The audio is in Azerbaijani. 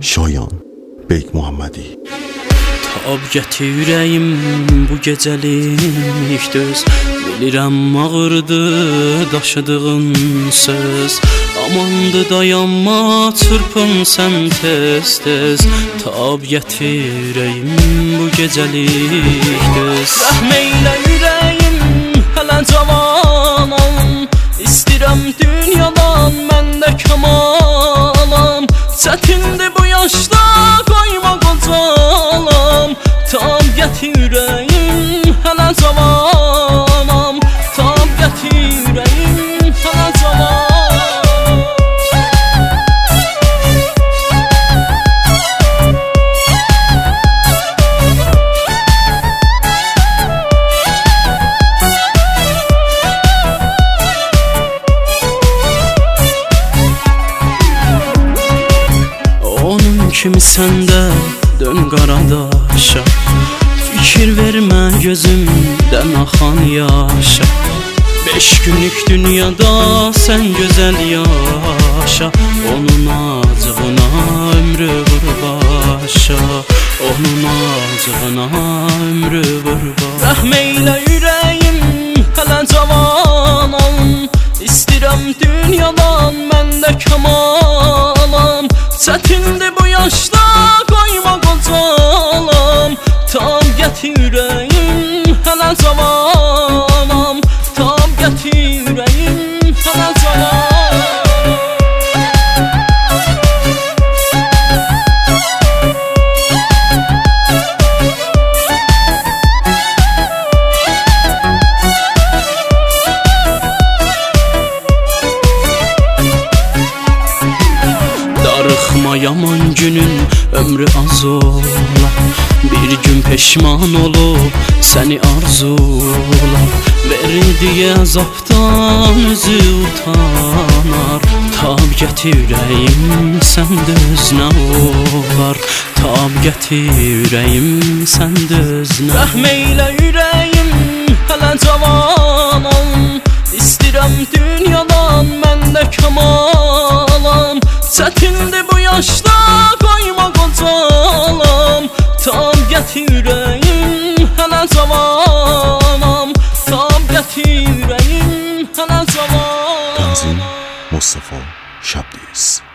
Şayan Beyk Muhammedi. Tab gətir ürəyim bu gecəlik düz. Bilirəm ağırdı daşıdığın söz. Amandı dayanma çırpın sən tez-tez. Tab gətir ürəyim bu gecəlik düz. Rəhm eylə ürəyim hələ cavanam. İstirəm dünyadan mən də kamalam. Çətindir bu yaşda qoyma qocalam. Tab gətir ürəyim hələ cavanam. Tab gətir ürəyim hələ cavanam. Kimi səndə dön qaradaşa. Fikir vermə gözümdən axan yaşa. 5 günlük dünyada sən gözəl yaşa. Onun acığına ömrü vur başa. Onun acığına ömrü vur başa. Rəhm eylə ürəyim hələ cavanam. İstirəm dünyadan mən də kamalam. Çətindir bu yaşda qoyma qocalam. Tab gətir ürəyim hələ cavanam. Tab gətir ürəyim hələ cavanam. Darıxma yaman günün ömrü az olar. Bir gün peşman olub səni arzular. Verdiyi əzabdan özü utanar. Tab gətir ürəyim səndə özünə olar. Tab gətir ürəyim səndə özünə. Rəhm eylə ürəyim hələ cavanam. İstirəm dünyadan mən də kamalam. Çətindir bu yaşda qoyma qocalam. Tab gətir ürəyim hələ cavanam. Tab gətir ürəyim hələ cavanam. Tanzim Mustafa Şabdiz.